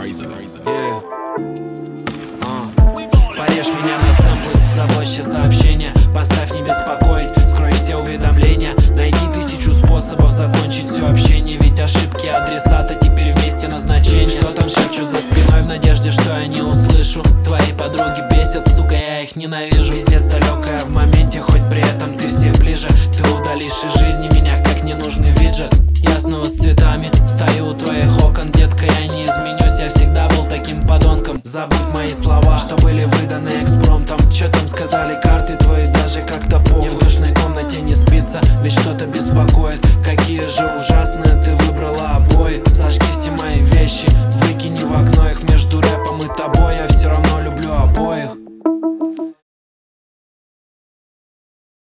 Порежь меня на сэмплы, заблочь сообщения, поставь не беспокоить, скрой все уведомления. Найди 1000 способов закончить все общение, ведь ошибки адресата теперь вместе назначения. Что там шепчут за спиной в надежде, что я не услышу? Твои подруги бесят, сука, я их ненавижу. Пиздец далекая в моменте, хоть при этом ты всех ближе. Ты удалишь из жизни меня, как ненужный виджет. Я снова с цветами стою у твоих окон, детка, я не изменюсь, я всегда был таким подонком. Забудь мои слова, что были выданы экспромтом. Чё там сказали карты твои, даже как-то похуй. Мне в душной комнате не спится, ведь что-то беспокоит.